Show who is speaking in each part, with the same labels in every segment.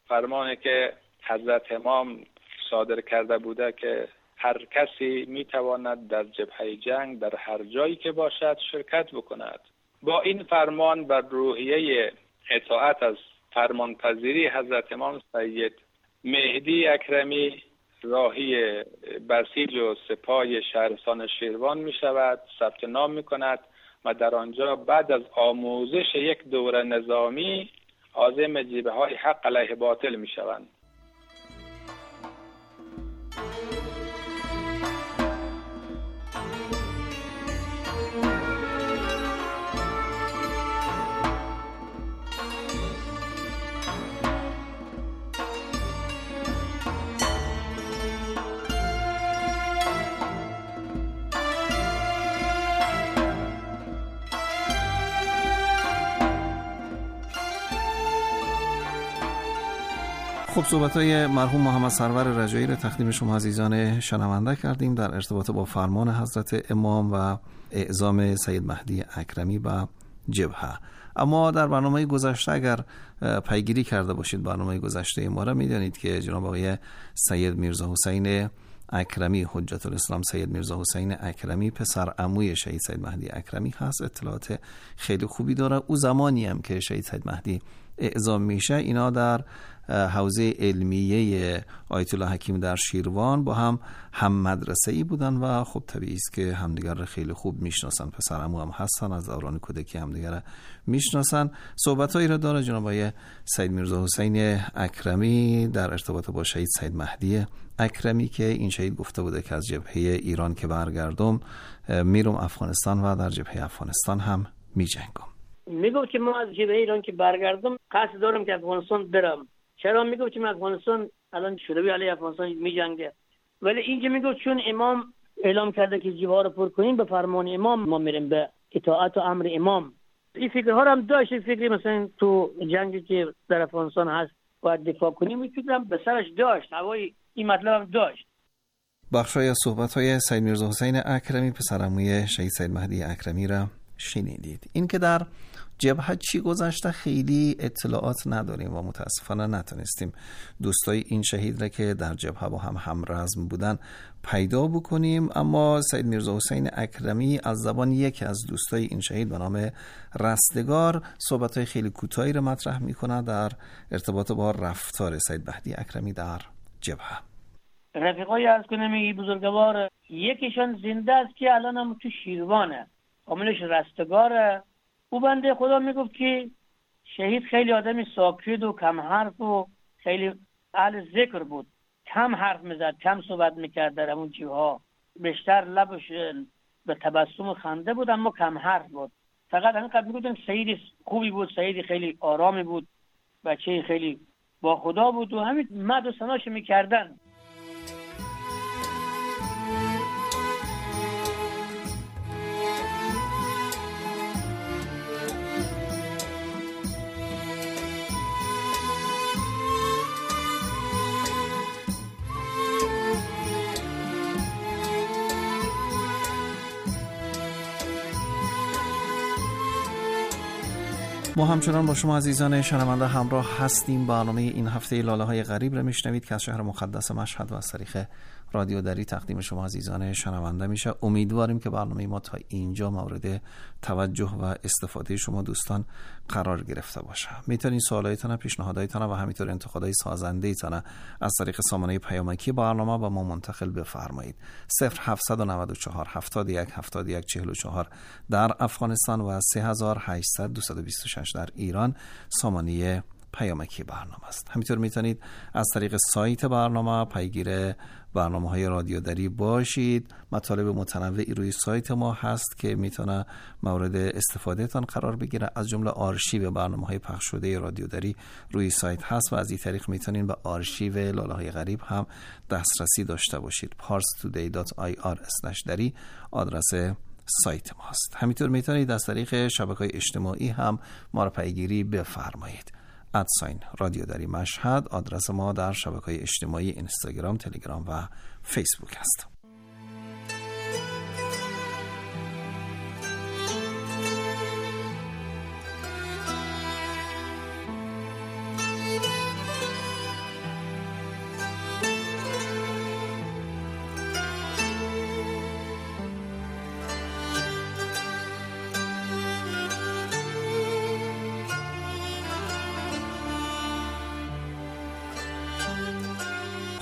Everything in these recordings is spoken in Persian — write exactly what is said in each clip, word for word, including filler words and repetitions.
Speaker 1: فرمانی که حضرت امام صادر کرده بوده که هر کسی میتواند در جبهه جنگ در هر جایی که باشد شرکت بکند. با این فرمان بر روحیه اطاعت از فرمانپذیری حضرت امام سید مهدی اکرمی راهی بسیج و سپاه شهرستان شیروان می شود، ثبت نام می کند و در آنجا بعد از آموزش یک دوره نظامی عازم جبهه های حق علیه باطل می شوند.
Speaker 2: خب صحبت‌های مرحوم محمد سرور رجایی را تقدیم شما عزیزان شنونده کردیم در ارتباط با فرمان حضرت امام و اعزام سید مهدی اکرمی و جبهه. اما در برنامه گذشته اگر پیگیری کرده باشید برنامه گذشته ما را می‌دانید که جناب آقای سید میرزا حسین اکرمی حجت الاسلام سید میرزا حسین اکرمی پسر عموی شهید سید مهدی اکرمی هست. اطلاعات خیلی خوبی داره. او زمانی هم که شهید سید مهدی اعزام میشه اینا در حوزه علمیه آیت الله حکیم در شیروان با هم هم مدرسه ای بودن و خب طبیعی است که همدیگر رو خیلی خوب میشناسن. پسر عمو هم هستن، از دوران کودکی همدیگر رو میشناسن. صحبتایی را داره جناب آقای سید میرزا حسین اکرمی در ارتباط با شهید سید مهدی اکرمی که این شهید گفته بوده که از جبهه ایران که برگردم میرم افغانستان و در جبهه افغانستان هم میجنگم.
Speaker 3: میگم که ما از جبهه ایران که برگردم قصد دارم که افغانستان برم. چرا؟ میگم که افغانستان الان شوروی علیه افغانستان میجنگه، ولی اینجا میگم چون امام اعلام کرده که جبهه رو پر کنیم به فرمان امام ما میریم به اطاعت و امر امام. این فکرها رو هم داشت. این فکری مثلا تو جنگی که در افغانستان هست باید دفاع کنیم این فکرم به سرش داشت، هوای این مطلب هم داشت.
Speaker 2: بخشای از صحبت‌های سید میرزا حسین اکرمی پسر عموی شهید سید مهدی اکرمی را شنیدید. این که در جبهه چی گذشته خیلی اطلاعات نداریم و متاسفانه نتونستیم دوستای این شهید را که در جبهه با هم همرزم بودن پیدا بکنیم. اما سید میرزا حسین اکرمی از زبان یکی از دوستای این شهید به نام رستگار صحبت‌های خیلی کوتاهی را مطرح می‌کنه در ارتباط با رفتار سید مهدی اکرمی در جبهه.
Speaker 3: رفیقای از کنمی بزرگوار یکیشان زنده است که الان هم تو شیروانه، عاملش رستگاره. او بنده خدا میگفت که شهید خیلی آدمی ساکت و کم حرف و خیلی اهل ذکر بود، کم حرف میزد، کم صحبت میکرد. در اون جیوها بیشتر لبش به تبسم و خنده بود اما کم حرف بود. فقط همینقدر میگفتن شهید خوبی بود، شهید خیلی آرامی بود، بچه خیلی با خدا بود و همین مد و ثناش میکردن.
Speaker 2: ما همچنان با شما عزیزان شنونده همراه هستیم. برنامه این هفته لاله های غریب را میشنوید که از شهر مقدس مشهد و از طریق رادیو دری تقدیم شما عزیزان شنونده میشه. امیدواریم که برنامه ما تا اینجا مورد توجه و استفاده شما دوستان قرار گرفته باشه. میتونید سوالایتان، پیشنهاداتتان و همینطور انتقادهای سازنده‌تان از طریق سامانه پیامکی برنامه با ما منتقل بفرمایید. صفر هفتصد و نود و چهار هفتاد و یک هفتاد و یک چهل و چهار در افغانستان و سه هزار و هشتصد دویست و بیست و شش در ایران سامانه پیامکی برنامه است. همینطور میتونید از طریق سایت برنامه پیگیر برنامه‌های رادیو دری باشید. مطالب متنوعی روی سایت ما هست که میتونه مورد استفاده تان قرار بگیره. از جمله آرشیو برنامه‌های پخش شده رادیو دری روی سایت هست و از این طریق میتونید به آرشیو لاله‌های غریب هم دسترسی داشته باشید. پارس تودی دات آی آر اسلش دری آدرس سایت ماست. همینطور میتونید از طریق شبکه‌های اجتماعی هم ما را پیگیری بفرمایید. ادساین رادیو دری مشهد آدرس ما در شبکه‌های اجتماعی اینستاگرام، تلگرام و فیسبوک است.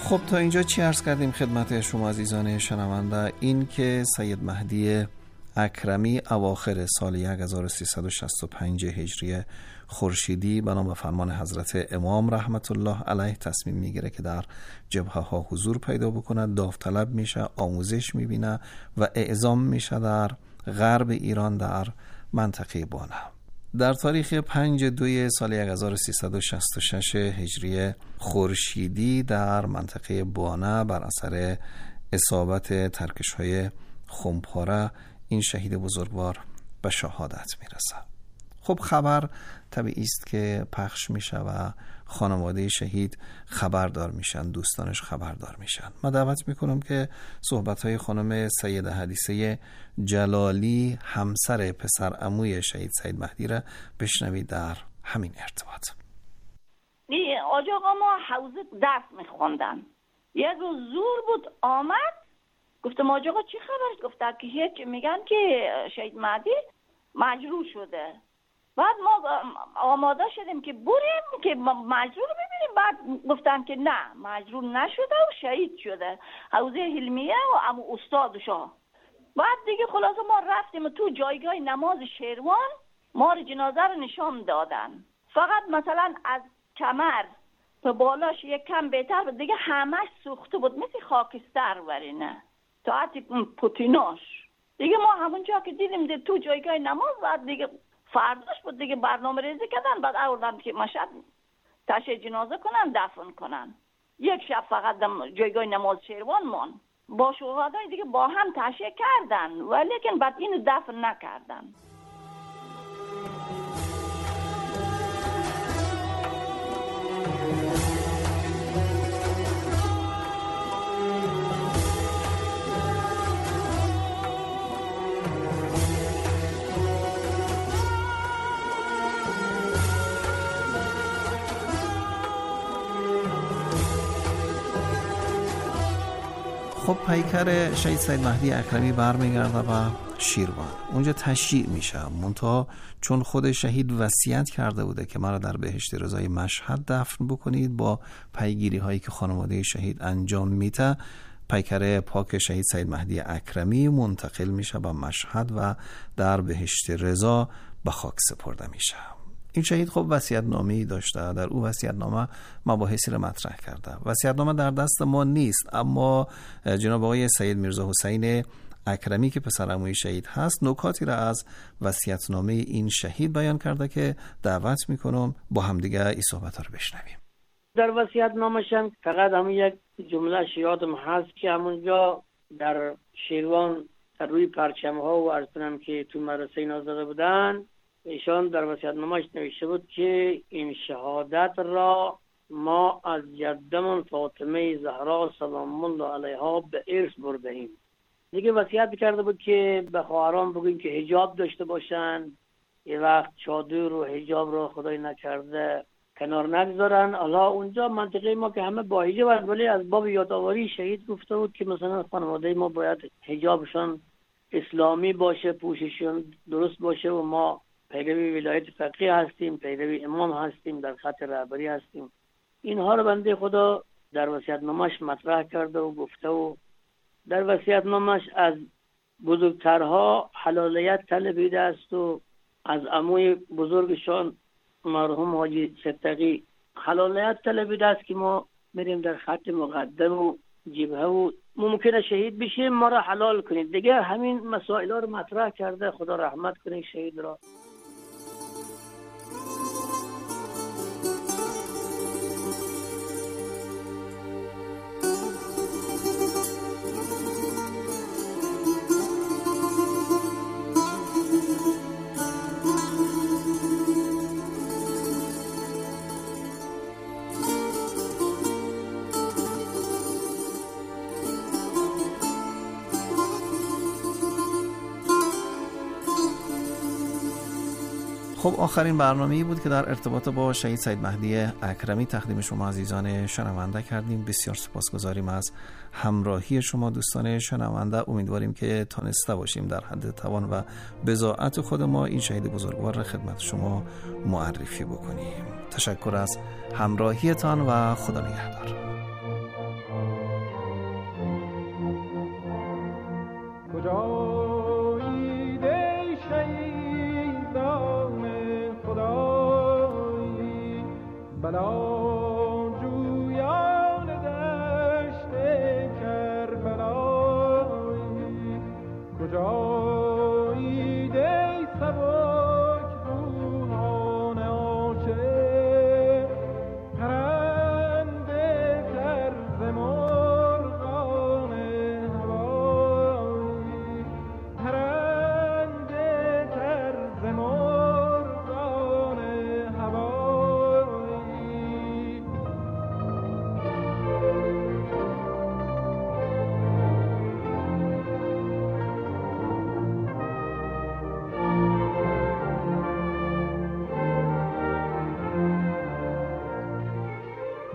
Speaker 2: خب تا اینجا چی عرض کردیم خدمت شما عزیزان شنونده؟ این که سید مهدی اکرمی اواخر سال هزار و سیصد و شصت و پنج هجری خورشیدی بنا به فرمان حضرت امام رحمت الله علیه تصمیم میگیره که در جبهه ها حضور پیدا بکنه، داوطلب میشه، آموزش میبینه و اعزام میشه در غرب ایران در منطقه بانه. در تاریخ پنج دوی سال هزار و سیصد و شصت و شش هجری خورشیدی در منطقه بانه بر اثر اصابت ترکش‌های خمپاره این شهید بزرگوار به شهادت میرسه. خب خبر طبیعی است که پخش میشه و خانواده شهید خبردار میشن، دوستانش خبردار میشن. من دعوت میکنم که صحبت‌های خانم سیده حدیثه جلالی همسر پسر عموی شهید سید مهدی را بشنوید در همین ارتباط.
Speaker 4: آج آقا ما حوزه درس میخوندن، یک روز زور بود آمد، گفتم آج آقا چی خبرست؟ گفته که هیچ، میگن که شهید مهدی مجروح شده. بعد ما آماده شدیم که بریم که مجروح ببینیم. بعد گفتن که نه، مجروح نشده و شهید شده، حوزه حلمیه و امو استادشا. بعد دیگه خلاصه ما رفتیم تو جایگاه نماز شیروان، ما رو جنازه رو نشان دادن. فقط مثلا از کمر تا بالاش یک کم بهتر بود، دیگه همش سوخته بود مثل خاکستر ورینه تا حتی پوتیناش. دیگه ما همونجا که دیدیم دید تو جایگاه نماز، بعد دیگه فرداش بود دیگه برنامه ریزی کردن. بعد آوردن که مشهد تشییع جنازه کنن، دفن کنن. یک شب فقط جایگاه نماز شیروان مون با شهدای دیگه با هم تشییع کردن، ولیکن بعد اینو دفن نکردن.
Speaker 2: خب پیکر شهید سید مهدی اکرمی برمیگرده به شیروان، اونجا تشییع میشه. منتها چون خود شهید وصیت کرده بوده که مرا در بهشت رضای مشهد دفن بکنید، با پیگیری هایی که خانواده شهید انجام میده، پیکر پاک شهید سید مهدی اکرمی منتقل میشه به مشهد و در بهشت رضا به خاک سپرده میشه. این شهید خب وصیت‌نامه‌ای داشته، در او وصیت‌نامه مباحثی را مطرح کرده. وصیت‌نامه در دست ما نیست، اما جناب آقای سید میرزا حسین اکرمی که پسر عموی شهید هست نکاتی را از وصیت‌نامه این شهید بیان کرده که دعوت میکنم با همدیگه این صحبت‌ها رو بشنویم.
Speaker 3: در وصیت‌نامه‌شان فقط همون یک جمله یادم هست که همونجا در شیروان در روی پرچم‌ها و عرض کنم که تو مدرسه نازده بودن، ایشان در وصیت‌نامه‌اش نوشته بود که این شهادت را ما از جدمون فاطمه زهرا سلام الله علیها به ارث برده‌ایم. دیگه وصیت کرده بود که به خواهران بگوین که حجاب داشته باشن، یه وقت چادر و حجاب رو خدای نکرده کنار نگذارن. حالا اونجا منطقه ما که همه با حجاب هست، ولی از باب یادآوری شهید گفته بود که مثلا خانواده ما باید حجابشون اسلامی باشه، پوشششون درست باشه و ما پیروی ولایت فقیه هستیم، پیروی امام هستیم، در خط رهبری هستیم. اینها رو بنده خدا در وصیت‌نامه‌اش مطرح کرده و گفته و در وصیت‌نامه‌اش از بزرگترها حلالیت طلبیده است و از عموی بزرگشان مرحوم حاجی صدقی حلالیت طلبیده است که ما میریم در خط مقدم و جبهه و ممکنه شهید بشیم، ما را حلال کنید. دیگه همین مسائل رو مطرح کرده. خدا رحمت کنه شهید را.
Speaker 2: خب آخرین برنامه‌ای بود که در ارتباط با شهید سید مهدی اکرمی تقدیم شما عزیزان شنونده کردیم. بسیار سپاسگزاریم از همراهی شما دوستان شنونده. امیدواریم که تانسته باشیم در حد توان و بضاعت خود ما این شهید بزرگوار را خدمت شما معرفی بکنیم. تشکر از همراهیتان و خدا نگهدار.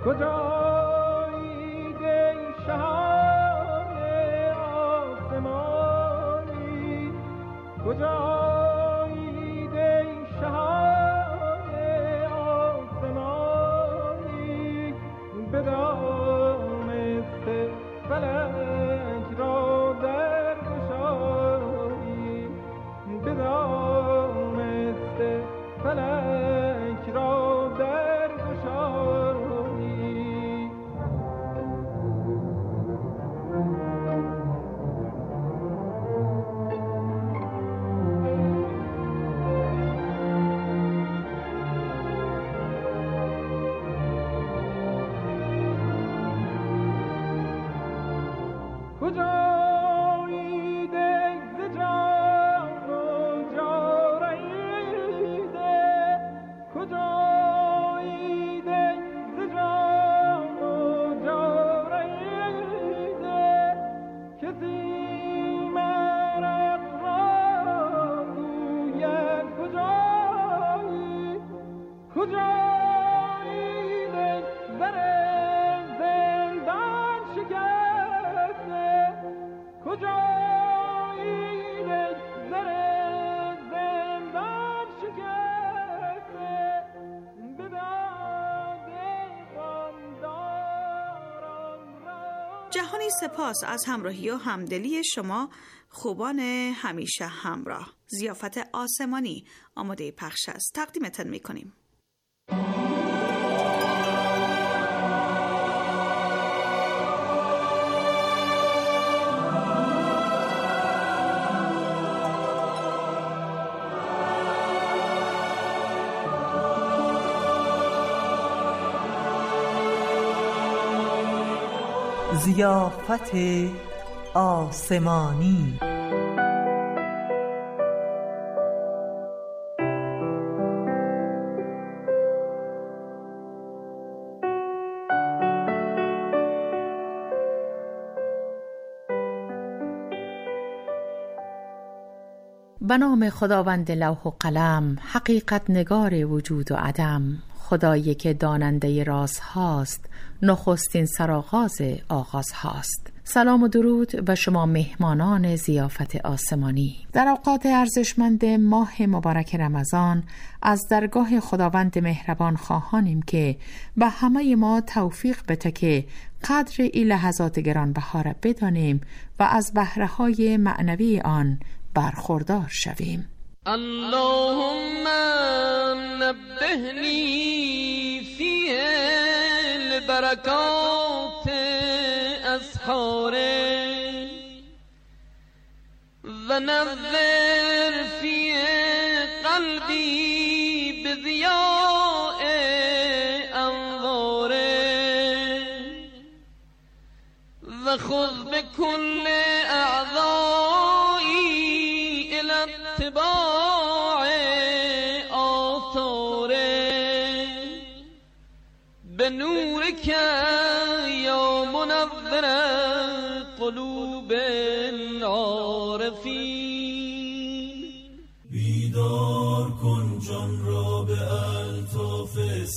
Speaker 5: کجایید ای شهان آسمانی، کجایید ای شهان آسمانی، بدانسته فلک را در گشایی، بدانسته فلک را در گشایی. کجایید ای ز جان و جاریده، کجایید ای ز جان و جاریده، کسی مرق را گوید کجایی، کجایید ای در زندان شکسته، کجایید ای زر زندان شکسته، به داد غمداران را.
Speaker 6: جهانی سپاس از همراهی و همدلی شما خوبان همیشه همراه. ضیافت آسمانی آماده پخش است، تقدیمتان می‌کنیم.
Speaker 7: ضیافت آسمانی.
Speaker 8: به نام خداوند لوح و قلم، حقیقت نگار وجود و عدم، خدایی که داننده راز هاست، نخستین سرآغاز آغاز هاست. سلام و درود به شما مهمانان ضیافت آسمانی. در اوقات ارزشمند ماه مبارک رمضان از درگاه خداوند مهربان خواهانیم که به همه ما توفیق بده که قدر این لحظات گرانبها را بدانیم و از بهره‌های معنوی آن برخوردار شویم.
Speaker 5: اللهم نبهنی فی البرکات اسحار و نور فی قلبی بضیاء انوار و خذ بكل اعضایی الى اتباع آثار به نور که یا منور قلوب العارفین.
Speaker 9: بیدار کن جان را به الطاف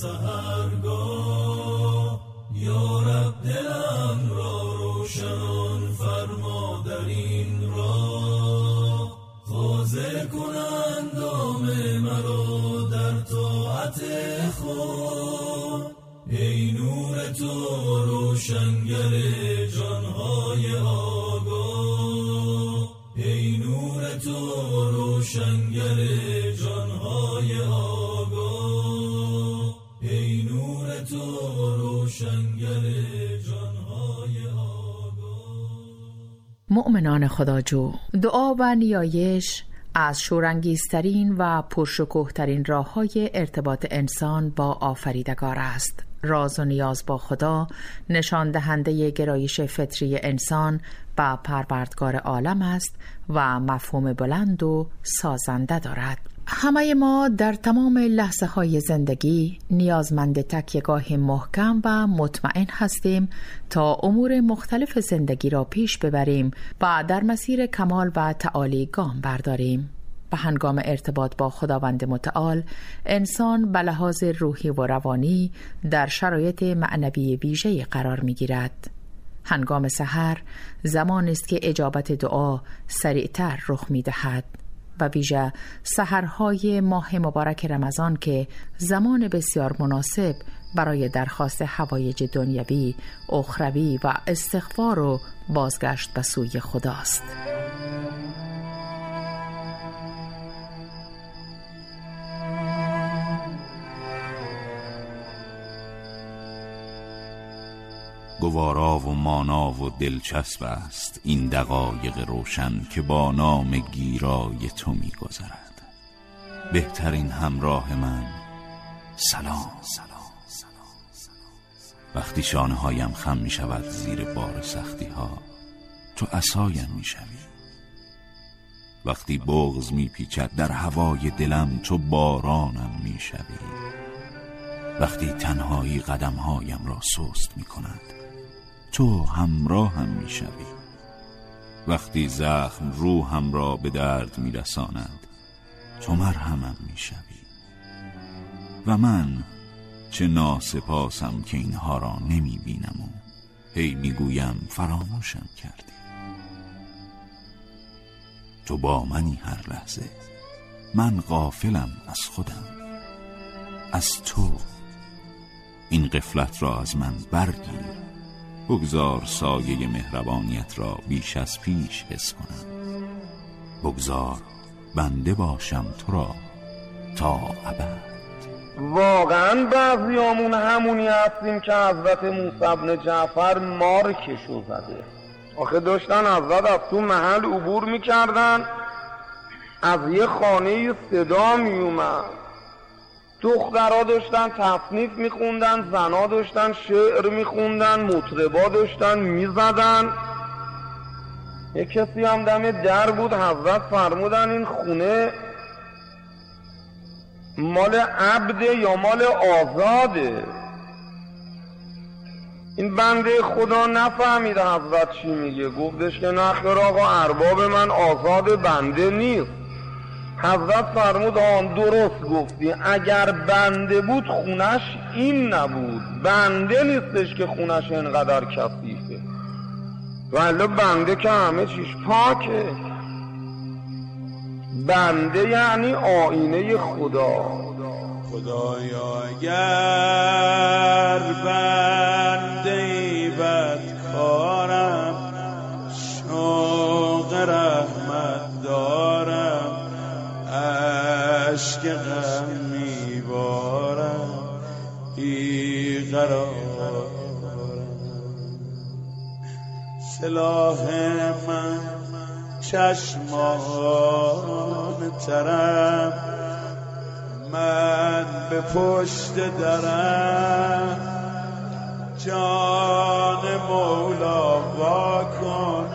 Speaker 9: سحرگاه، یا رب دلم را روشنان فرما در این راه، حاضر کن اندام مرا در طاعت خود، ای نور تو روشنگر جانهای آگاه، ای نور تو روشنگر جانهای آگاه، ای نور تو روشنگر جانهای آگاه.
Speaker 8: مؤمنان خداجو، دعا و نیایش از شورانگیزترین و پرشکوهترین راه‌های ارتباط انسان با آفریدگار است. راز و نیاز با خدا نشان دهنده گرایش فطری انسان به پروردگار عالم است و مفهوم بلند و سازنده دارد. همه ما در تمام لحظه های زندگی نیازمند تکیه‌گاه محکم و مطمئن هستیم تا امور مختلف زندگی را پیش ببریم و در مسیر کمال و تعالی گام برداریم. به هنگام ارتباط با خداوند متعال انسان به لحاظ روحی و روانی در شرایط معنوی ویژه‌ای قرار می‌گیرد. هنگام سحر زمان است که اجابت دعا سریعتر رخ می‌دهد و ویژه سحرهای ماه مبارک رمضان که زمان بسیار مناسب برای درخواست حوایج دنیوی، اخروی و استغفار و بازگشت به سوی خداست.
Speaker 10: گوارا و مانا و دلچسب است این دقایق روشن که با نام گیرای تو می گذرد. بهترین همراه من سلام. وقتی شانه هایم خم می شود زیر بار سختی ها تو عصایم می شوی. وقتی بغض می پیچد در هوای دلم تو بارانم می شوی. وقتی تنهایی قدم هایم را سست می کند تو همراهم می شوی. وقتی زخم روحم را به درد می رساند تو مرهمم می شوی. و من چه ناسپاسم که اینها را نمی بینم و هی می گویم فراموشم کردی. تو با منی هر لحظه، من غافلم از خودم، از تو. این غفلت را از من برگیر، بگذار سایه مهربانیت را بیش از پیش حس کنم. بگذار بنده باشم تو را تا ابد.
Speaker 11: واقعا بعضیامون همونی هستیم که حضرت موسی بن جعفر مارکشو زده. آخه داشتن حضرت از تو محل عبور میکردن، از یه خانه صدا میومد، دخترها داشتن تصنیف میخوندن، زنها داشتن شعر میخوندن، مطربا داشتن میزدن. یه کسی هم دم در بود، حضرت فرمودن این خونه مال عبده یا مال آزاده. این بنده خدا نفهمیده حضرت چی میگه، گفتش که نخیر آقا، ارباب من آزاد بنده نیست. حضرت فرمود آن درست گفتی، اگر بنده بود خونش این نبود، بنده نیستش که خونش اینقدر کثیفه، ولی بنده که همه چیش پاکه. بنده یعنی آینه خدا.
Speaker 9: خدایا اگر بنده بدکارم، شوق رحمت دارم، عشق غم میبارم، بیقرارم. سلاح من چشمان ترم، من به پشت درم، جان مولا وا کن،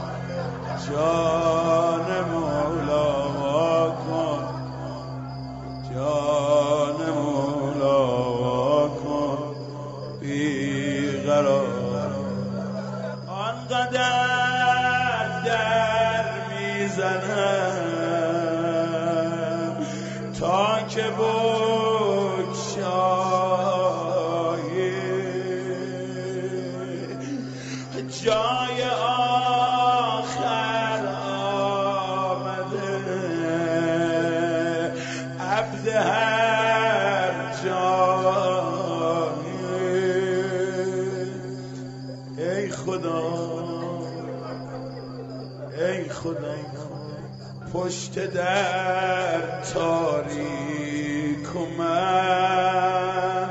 Speaker 9: جان مولا وا کن، جان مولا وا کن، بیقرار. آنقدر در میزنم تا که بگشایی، جای آخر آمده، عبد هر جایی. ای خدا، ای خدا، پشت در تاریک و من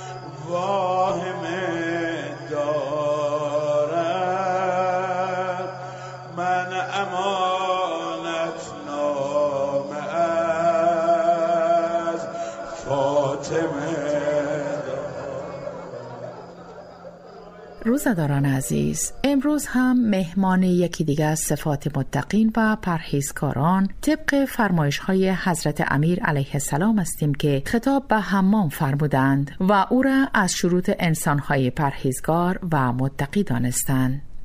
Speaker 9: واهمه دارم، من امانت نامه از فاطمه.
Speaker 8: روزداران عزیز، امروز هم مهمان یکی دیگه از صفات متقین و پرهیزکاران طبق فرمایش های حضرت امیر علیه السلام هستیم که خطاب به حمام فرمودند و او را از شروط انسانهای پرهیزگار و متقی دانستند.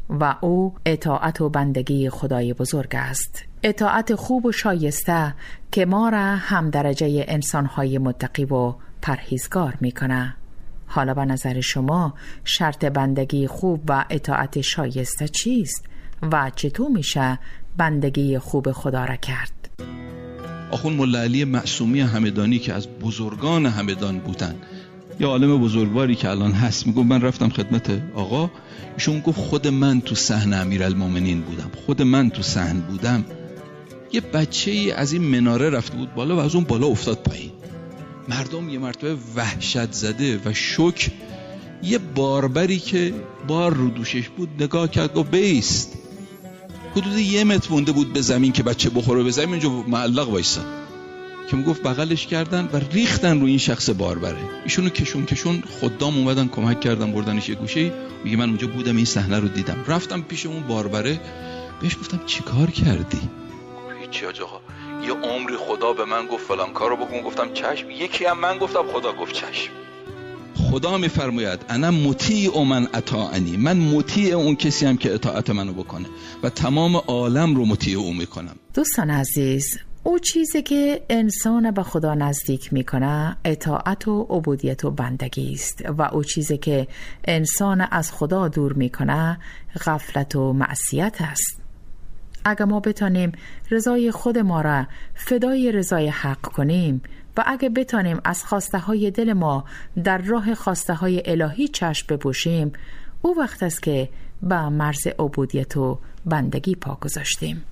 Speaker 8: و او اطاعت و بندگی خدای بزرگ است. اطاعت خوب و شایسته که ما را هم درجه انسانهای متقی و پرهیزگار می کنه. حالا به نظر شما شرط بندگی خوب و اطاعت شایسته چیست و چطور میشه بندگی خوب خدا را کرد؟
Speaker 12: آخوند ملا علی معصومی همدانی که از بزرگان همدان بودن، یا عالم بزرگواری که الان هست، میگه من رفتم خدمت آقا، ایشون گفت خود من تو صحن امیرالمومنین بودم، خود من تو صحن بودم. یه بچه‌ای از این مناره رفته بود بالا و از اون بالا افتاد پایین. مردم یه مرتبه وحشت زده و شوک، یه باربری که بار رو دوشش بود نگاه کرد، گفت بیست. حدود یه متر مونده بود به زمین که بچه بخوره به زمین، اونجا معلق وایساد که میگفت بغلش کردن و ریختن رو این شخص باربره. ایشونو کشون کشون خدام اومدن کمک کردن، بردنش یه گوشه. میگه من اونجا بودم این صحنه رو دیدم. رفتم پیش اون باربره، بهش گفتم چیکار کردی؟ هیچی آقا، یه عمری خدا به من گفت فلان کارو بکن، گفتم چشم. یکی هم من گفتم، خدا گفت چشم. خدا میفرماید انا مطیع من اطاعنی، من مطیع اون کسی هم که اطاعت منو بکنه و تمام عالم رو مطیع او میکنم.
Speaker 8: دوستان عزیز، او چیزی که انسان به خدا نزدیک میکنه اطاعت و عبودیت و بندگی است و او چیزی که انسان از خدا دور میکنه غفلت و معصیت است. اگر ما بتانیم رضای خود ما را فدای رضای حق کنیم و اگر بتانیم از خواسته های دل ما در راه خواسته های الهی چشم بپوشیم، او وقت است که به مرز عبودیت و بندگی پا گذاشتیم.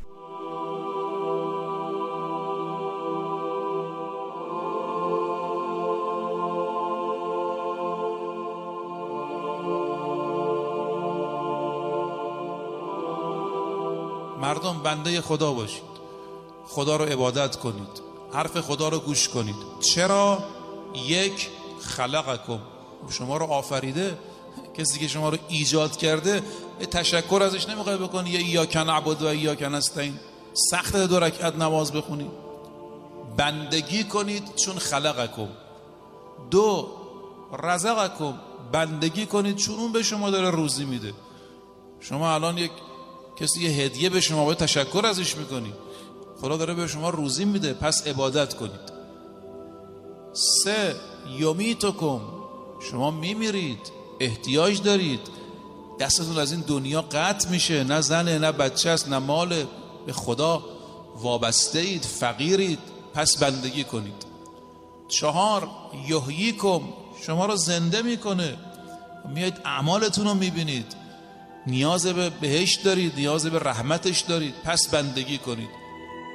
Speaker 13: مردم بنده خدا باشید، خدا رو عبادت کنید، حرف خدا رو گوش کنید. چرا؟ یک، خلقکم، شما رو آفریده. کسی که شما رو ایجاد کرده تشکر ازش نمیخوای بکنی، یا ایاک نعبد و ایاک نستعین، سخت دو رکعت نماز بخونی. بندگی کنید چون خلقکم. دو، رزقکم، بندگی کنید چون اون به شما داره روزی میده. شما الان یک کسی یه هدیه به شما باید تشکر ازش میکنی، خدا داره به شما روزی میده، پس عبادت کنید. سه، یمیتکم، شما میمیرید، احتیاج دارید، دستتون از این دنیا قطع میشه، نه زنه نه بچه است نه ماله، به خدا وابسته اید، فقیرید، پس بندگی کنید. چهار، یحییکم، شما رو زنده میکنه، میایید اعمالتون رو میبینید، نیاز به بهشت دارید، نیاز به رحمتش دارید، پس بندگی کنید.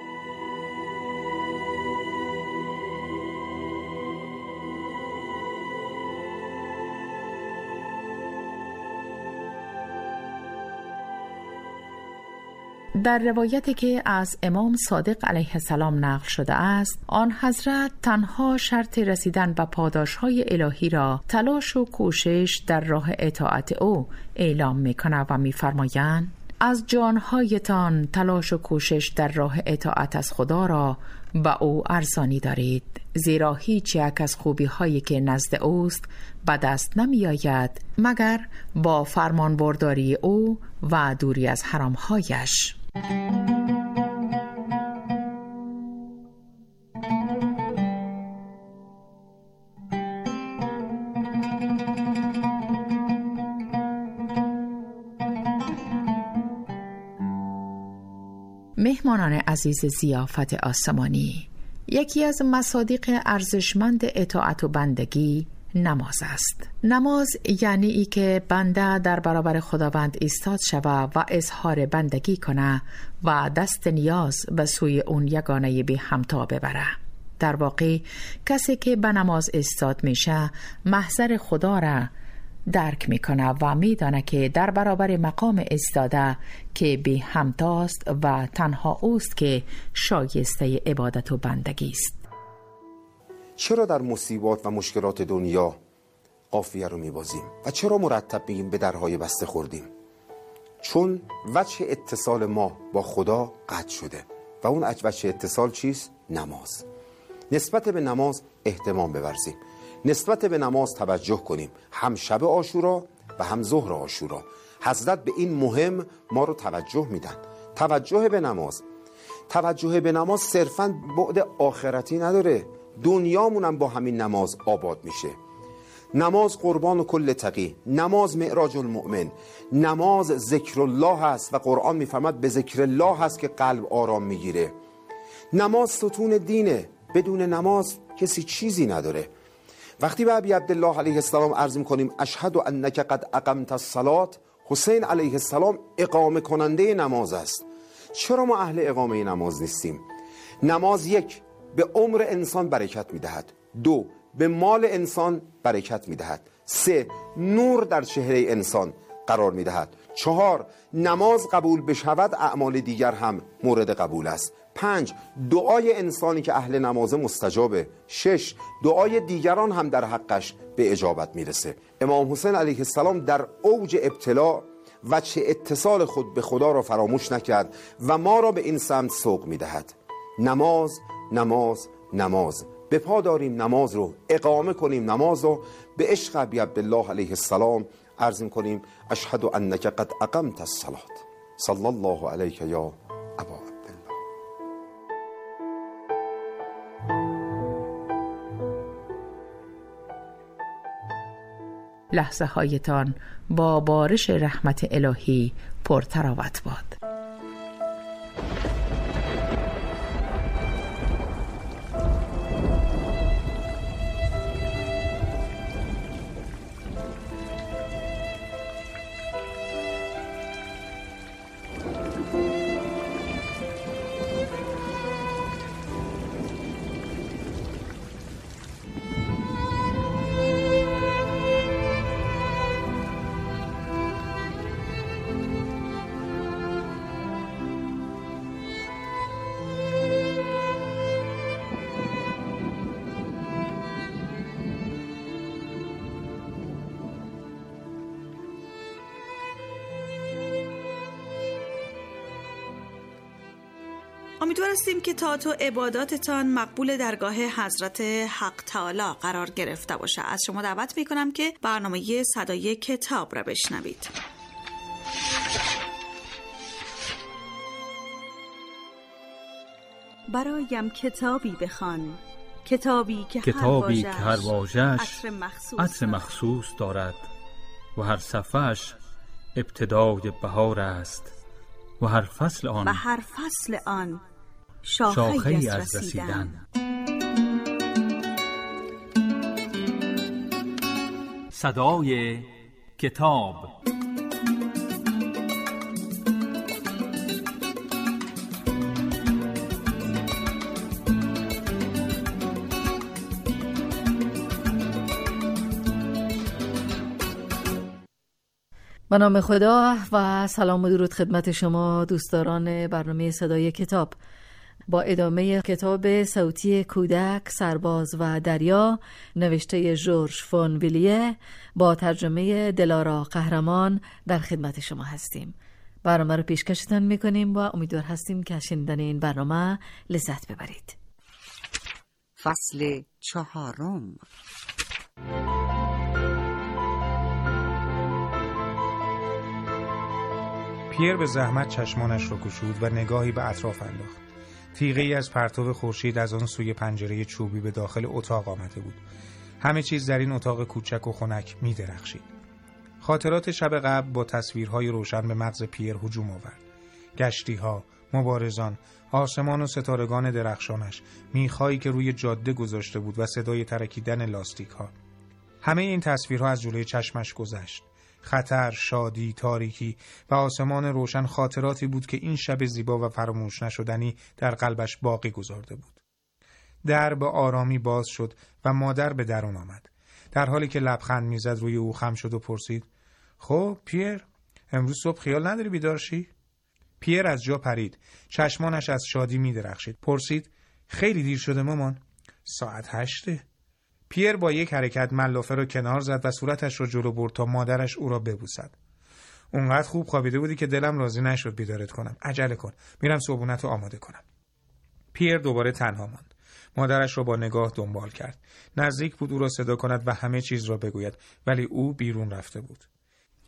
Speaker 8: در روایتی که از امام صادق علیه السلام نقل شده است، آن حضرت تنها شرط رسیدن به پاداش‌های الهی را تلاش و کوشش در راه اطاعت او اعلام می‌کند و می‌فرمایند: از جانهایتان تلاش و کوشش در راه اطاعت از خدا را به او ارزانی دارید، زیرا هیچ یک از خوبی‌هایی که نزد اوست به دست نمی‌آید مگر با فرمانبرداری او و دوری از حرام‌هایش. مهمانان عزیز ضیافت آسمانی، یکی از مصادیق ارزشمند اطاعت و بندگی نماز است. نماز یعنی ای که بنده در برابر خداوند ایستاد شود و اظهار بندگی کنه و دست نیاز به سوی اون یگانه بی همتا ببره. در واقع کسی که به نماز ایستاد میشه محضر خدا را درک میکنه و میدانه که در برابر مقام ایستاده که بی همتاست و تنها اوست که شایسته عبادت و بندگی است.
Speaker 14: چرا در مصیبات و مشکلات دنیا قافیه رو میبازیم و چرا مرتب میگیم به درهای بسته خوردیم؟ چون وجه اتصال ما با خدا قطع شده و اون وجه اتصال چیست؟ نماز. نسبت به نماز اهتمام بورزیم، نسبت به نماز توجه کنیم، هم شب عاشورا و هم ظهر عاشورا، حضرت به این مهم ما رو توجه میدن. توجه به نماز، توجه به نماز صرفاً بعد آخرتی نداره، دنیامون هم با همین نماز آباد میشه. نماز قربان کل تقی، نماز معراج المؤمن، نماز ذکر الله هست و قرآن میفرماد به ذکر الله هست که قلب آرام میگیره. نماز ستون دینه، بدون نماز کسی چیزی نداره. وقتی به ابی عبدالله علیه السلام عرض میکنیم اشهد انک قد اقمت الصلاة، حسین علیه السلام اقامه کننده نماز است. چرا ما اهل اقامه نماز نیستیم؟ نماز یک، به عمر انسان برکت میدهد. دو، به مال انسان برکت میدهد. سه، نور در چهره انسان قرار میدهد. چهار، نماز قبول بشود اعمال دیگر هم مورد قبول است. پنج، دعای انسانی که اهل نماز مستجابه. شش، دعای دیگران هم در حقش به اجابت میرسه. امام حسین علیه السلام در اوج ابتلا و چه اتصال خود به خدا را فراموش نکرد و ما را به این سمت سوق میدهد. نماز، نماز، نماز. به پا داریم نماز رو، اقامه کنیم نماز رو. به عشق ابی عبدالله علیه السلام عرض کنیم اشهد انک قد اقمت الصلاة. صلی الله علیک یا ابا عبدالله.
Speaker 8: لحظه هایتان با بارش رحمت الهی پرتراوت باد.
Speaker 6: امیدوار هستیم که طاعت و عباداتتان مقبول درگاه حضرت حق تعالی قرار گرفته باشه. از شما دعوت میکنم که برنامه صدای کتاب را بشنوید. برایم کتابی بخوان، کتابی که
Speaker 15: کتابی
Speaker 6: هر
Speaker 15: که هر واژه‌اش
Speaker 6: عطر مخصوص,
Speaker 15: عطر مخصوص دارد و هر صفحه‌اش ابتدای بهار است و هر فصل آن
Speaker 6: و هر فصل آن شاخه‌ای
Speaker 15: شاخه
Speaker 6: از
Speaker 15: از رسیدن.
Speaker 16: صدای کتاب.
Speaker 17: به نام خدا و سلام و درود خدمت شما دوستداران برنامه صدای کتاب. با ادامه کتاب صوتی کودک، سرباز و دریا نوشته ژورژ فون ویلیه با ترجمه دلارا قهرمان در خدمت شما هستیم. برنامه رو پیشکشتان میکنیم و امیدوار هستیم که شنیدن این برنامه لذت ببرید.
Speaker 18: فصل چهارم.
Speaker 19: پیر به زحمت چشمانش رو گشود و نگاهی به اطراف انداخت. تیغه‌ای از پرتو خورشید از آن سوی پنجره چوبی به داخل اتاق آمده بود. همه چیز در این اتاق کوچک و خنک می درخشید. خاطرات شب قبل با تصویرهای روشن به مغز پیر هجوم آورد. گشتی‌ها، مبارزان، آسمان و ستارگان درخشانش، میخایی که روی جاده گذاشته بود و صدای ترکیدن لاستیک‌ها. همه این تصویرها از جلوی چشمش گذشت. خطر، شادی، تاریکی و آسمان روشن خاطراتی بود که این شب زیبا و فراموش نشدنی در قلبش باقی گذارده بود. در به آرامی باز شد و مادر به درون آمد. در حالی که لبخند میزد روی او خم شد و پرسید: خب پیر، امروز صبح خیال نداری بیدار شی؟ پیر از جا پرید. چشمانش از شادی می درخشید. پرسید: خیلی دیر شده مامان؟ ساعت هشته. پیر با یک حرکت ملافه را کنار زد و صورتش را جلو برد تا مادرش او را ببوسد. اونقدر خوب خوابیده بودی که دلم راضی نشد بیدارت کنم. عجله کن، میرم صبحونت رو آماده کنم. پیر دوباره تنها ماند. مادرش را با نگاه دنبال کرد. نزدیک بود او را صدا کند و همه چیز را بگوید، ولی او بیرون رفته بود.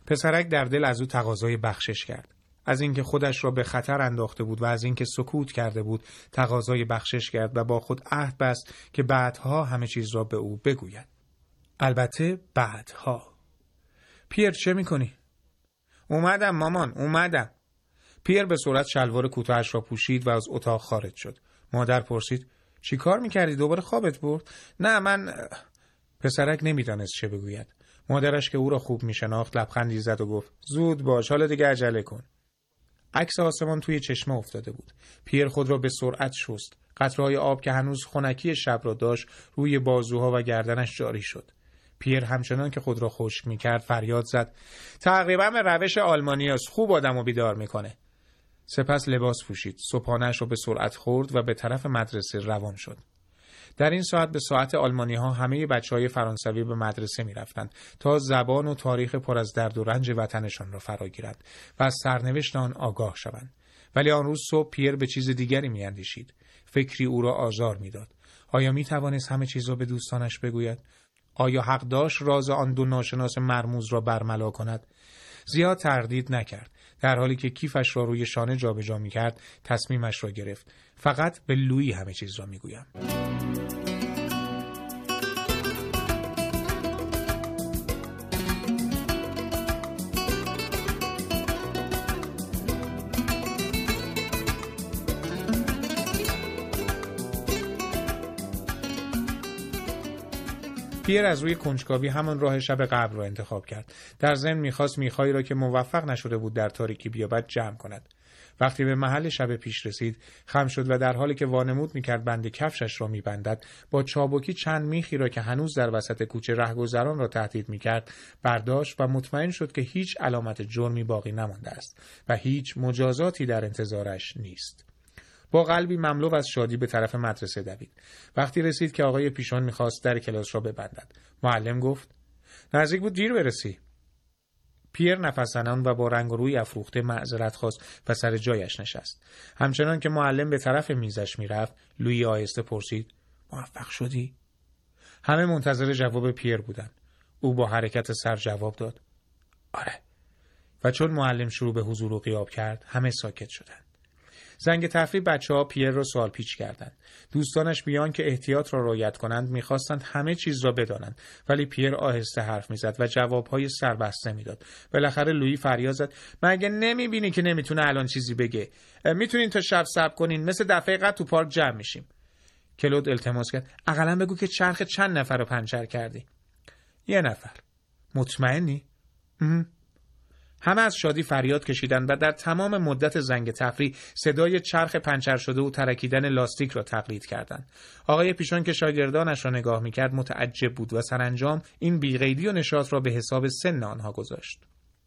Speaker 19: پسرک در دل از او تقاضای بخشش کرد. از اینکه خودش را به خطر انداخته بود و از اینکه سکوت کرده بود تقاضای بخشش کرد و با خود عهد بست که بعدها همه چیز را به او بگوید. البته بعدها. پیر چه میکنی؟ اومدم مامان، اومدم. پیر به سرعت شلوار کوتاهش را پوشید و از اتاق خارج شد. مادر پرسید چی کار میکردی؟ دوباره خوابت برد؟ نه من... پسرک نمیدانست چه بگوید. مادرش که او را خوب میشناخت لبخندی زد و گفت زود باش، حالا دیگه عجله کن. عکس آسمان توی چشمه افتاده بود. پیر خود را به سرعت شست. قطره‌های آب که هنوز خنکی شب را داشت روی بازوها و گردنش جاری شد. پیر همچنان که خود را خشک می‌کرد فریاد زد تقریبا به روش آلمانیاست، خوب آدمو بیدار می‌کنه. سپس لباس پوشید، صبحانه‌اش را به سرعت خورد و به طرف مدرسه روان شد. در این ساعت به ساعت آلمانی‌ها همه بچه‌های فرانسوی به مدرسه می‌رفتند تا زبان و تاریخ پر از درد و رنج وطنشان را فرا گیرند و از سرنوشت آن آگاه شوند. ولی آن روز صبح پیر به چیز دیگری می‌اندیشید. فکری او را آزار می‌داد. آیا می‌توانست همه چیز را به دوستانش بگوید؟ آیا حق داشت راز آن دو ناشناس مرموز را برملا کند؟ زیاد تردید نکرد. در حالی که کیفش را روی شانه جابجا می‌کرد، تصمیمش را گرفت. فقط به لویی همه چیز را می‌گویم. پیر از روی کنجکاوی همان راه شب قبل را انتخاب کرد. در ضمن می‌خواست میخایی را که موفق نشده بود در تاریکی بیابد جمع کند. وقتی به محل شب پیش رسید، خم شد و در حالی که وانمود می‌کرد بند کفشش را می‌بندد، با چابکی چند میخی را که هنوز در وسط کوچه رهگذران را تهدید می‌کرد، برداشت و مطمئن شد که هیچ علامت جرمی باقی نمانده است و هیچ مجازاتی در انتظارش نیست. با قلبی مملو از شادی به طرف مدرسه دوید. وقتی رسید که آقای پیشون می‌خواست در کلاس را ببندد، معلم گفت نزدیک بود دیر برسی. پیر نفس زنان و با رنگ و روی افروخته معذرت خواست و سر جایش نشست. همچنان که معلم به طرف میزش میرفت، لویی آهسته پرسید موفق شدی؟ همه منتظر جواب پیر بودند. او با حرکت سر جواب داد آره. و چون معلم شروع به حضور و غیاب کرد، همه ساکت شدند. زنگ تفریح بچه‌ها پیر را سوال پیچ کردند. دوستانش بیان که احتیاط را رعایت کنند می‌خواستند همه چیز را بدانند، ولی پیر آهسته حرف می‌زد و جواب‌های سربسته می‌داد. بالاخره لویی فریاد زد مگه نمی‌بینی که نمی‌تونه الان چیزی بگه؟ می‌تونین تا شب صبر کنین، مثل دفعه قبل تو پارک جمع میشیم. کلود التماس کرد اقلاً بگو که چرخ چند نفر رو پنچر کردی؟ یه نفر. مطمئنی؟ اه. همه از شادی فریاد کشیدند و در تمام مدت زنگ تفریح صدای چرخ پنچر شده و ترکیدن لاستیک را تقلید کردند. آقای پیشون که شاگردانش را نگاه می‌کرد متعجب بود و سرانجام این بی‌قیدی و نشاط را به حساب سن آنها گذاشت.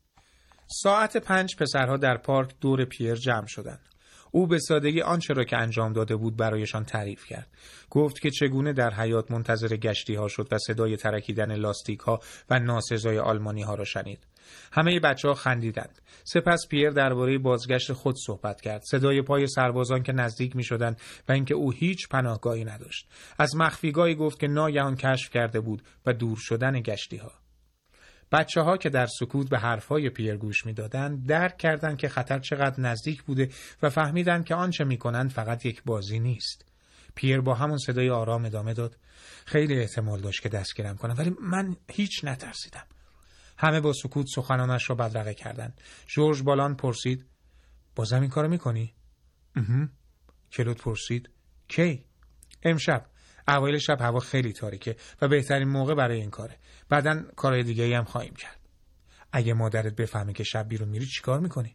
Speaker 19: ساعت پنج پسرها در پارک دور پیر جمع شدند. او به سادگی آنچه را که انجام داده بود برایشان تعریف کرد. گفت که چگونه در حیاط منتظر گشتی ها شد و صدای ترکیدن لاستیک ها و ناسزای آلمانی ها را شنید. همه بچه ها خندیدند. سپس پیر درباره بازگشت خود صحبت کرد. صدای پای سربازان که نزدیک می شدند و اینکه او هیچ پناهگاهی نداشت. از مخفیگاهی گفت که ناگهان کشف کرده بود و دور شدن گشتی ها. بچه ها که در سکوت به حرفای پیر گوش می دادند درک کردند که خطر چقدر نزدیک بوده و فهمیدند که آنچه می کنند فقط یک بازی نیست. پیر با همون صدای آرام ادامه داد خیلی احتمال داشت که دستگیرم کنم، ولی من هیچ نترسیدم. همه با سکوت سخنانش را بدرقه کردند. ژورژ بالان پرسید بازم این کارو میکنی؟ اها. کلود پرسید کی؟ امشب. اوایل شب هوا خیلی تاریکه و بهترین موقع برای این کاره. بعدن کارهای دیگه‌ای هم خواهیم کرد. اگه مادرت بفهمه که شب بیرون میری چیکار میکنی؟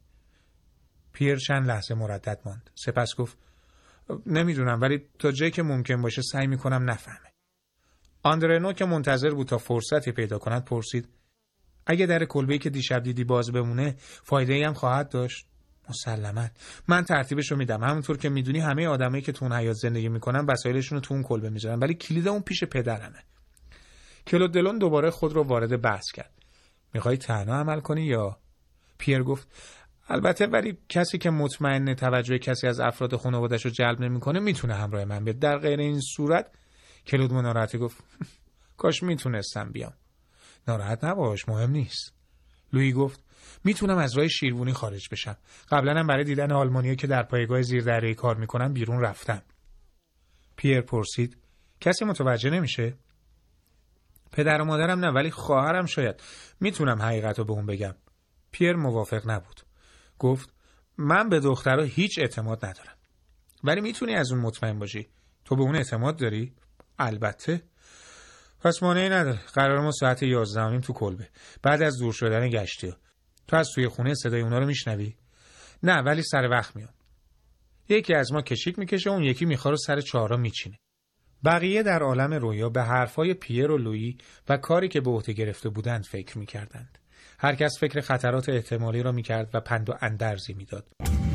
Speaker 19: پیر چند لحظه مردد ماند. سپس گفت نمیدونم، ولی تا جایی که ممکن باشه سعی میکنم نفهمه. آندرنو که منتظر بود تا فرصتی پیدا کند پرسید اگه در کلبه‌ای که دیشب دیدی باز بمونه فایده‌ای هم خواهد داشت؟ مسلماً. من ترتیبش رو میدم. همونطور که میدونی همه آدمایی که تو اون حیاط زندگی میکنن وسایلشون رو تو اون کلبه میذارن، ولی کلید اون پیش پدرمه. کلود دلون دوباره خود رو وارد بحث کرد. میخوای تنها عمل کنی یا؟ پیر گفت البته، ولی کسی که مطمئن توجه کسی از افراد خانواده‌اش رو جلب نمیکنه میتونه همراه من بیاد. در غیر این صورت کلود منارتی گفت کاش میتونستم بیام. ناراحت نباش، مهم نیست. لویی گفت میتونم از راه شیروانی خارج بشم. قبلا هم برای دیدن آلمانی‌ها که در پایگاه زیردریایی کار میکنن بیرون رفتم. پیر پرسید کسی متوجه نمیشه؟ پدر و مادرم نه، ولی خواهرم شاید. میتونم حقیقت رو به اون بگم. پیر موافق نبود. گفت من به دخترها هیچ اعتماد ندارم. ولی میتونی از اون مطمئن باشی. تو به اون اعتماد داری؟ البته. پس مانعی نداره. قرار ما ساعت یازده و نیم تو کلبه. بعد از دور شدن گشتی. تو از توی خونه صدای اونا رو میشنوی؟ نه، ولی سر وقت میان. یکی از ما کشیک میکشه، اون یکی میخواد رو سر چهارراه میچینه. بقیه در عالم رویا به حرفای پیر و لویی و کاری که به عهده گرفته بودند فکر میکردند. هر کس فکر خطرات احتمالی را میکرد و پند و اندرزی میداد.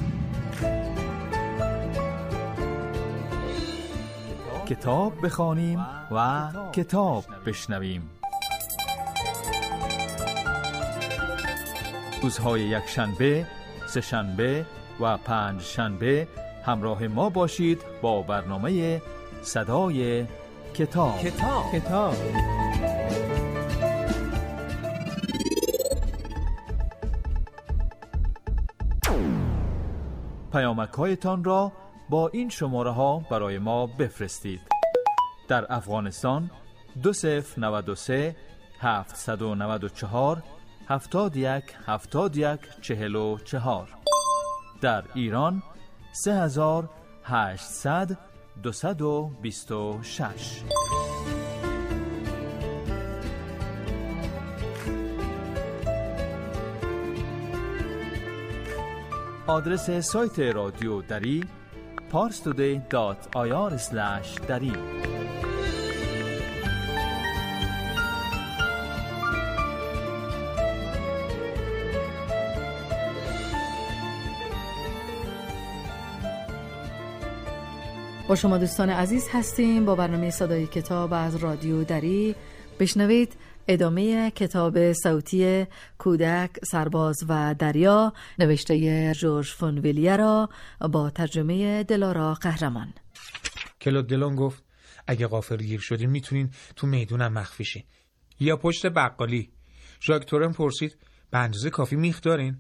Speaker 16: کتاب بخوانیم و کتاب بشنویم. روزهای یک شنبه، سه شنبه و پنج شنبه همراه ما باشید با برنامه صدای کتاب.
Speaker 7: کتاب کتاب
Speaker 16: پیامک‌هایتان را با این شماره ها برای ما بفرستید. در افغانستان دو صفر نود و سه هفتصد و نود و چهار هفتاد و یک هفتاد و یک چهل و چهار. در ایران سه هزار هشتصد دویست و بیست و شش. آدرس سایت رادیو دری پارستودی دات آی آر اسلش دری.
Speaker 17: با شما دوستان عزیز هستیم با برنامه صدای کتاب از رادیو دری. بشنوید ادامه کتاب صوتی کودک، سرباز و دریا نوشته ژورژ فون ویلیه را با ترجمه دلارا قهرمان.
Speaker 19: کلود دلون گفت اگه غافلگیر شدین میتونین تو میدونم مخفی شین یا پشت بقالی. ژاک تورن پرسید به اندازه کافی میخ دارین؟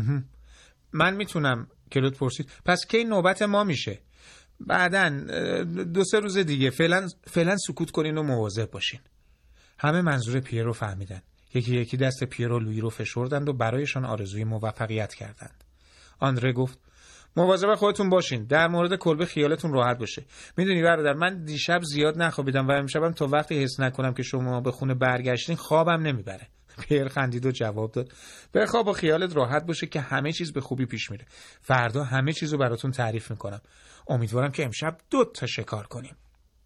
Speaker 19: من میتونم. کلود پرسید پس کی نوبت ما میشه؟ بعدن دو سه روز دیگه. فعلا فعلا سکوت کنین و مواظب باشین. همه منظور پیر رو فهمیدن. یکی یکی دست پیر و لویی رو فشردند و برایشان آرزوی موفقیت کردند. آندره گفت مواظب خودتون باشین. در مورد کلبه خیالتون راحت باشه. میدونی برادر، من دیشب زیاد نخوابیدم و امشبم تا وقتی حس نکنم که شما به خونه برگشتین خوابم نمیبره. پیر خندید و جواب داد بخواب و خیالت راحت باشه که همه چیز به خوبی پیش میره. فردا همه چیزو براتون تعریف میکنم. امیدوارم که امشب دو تا شکار کنیم.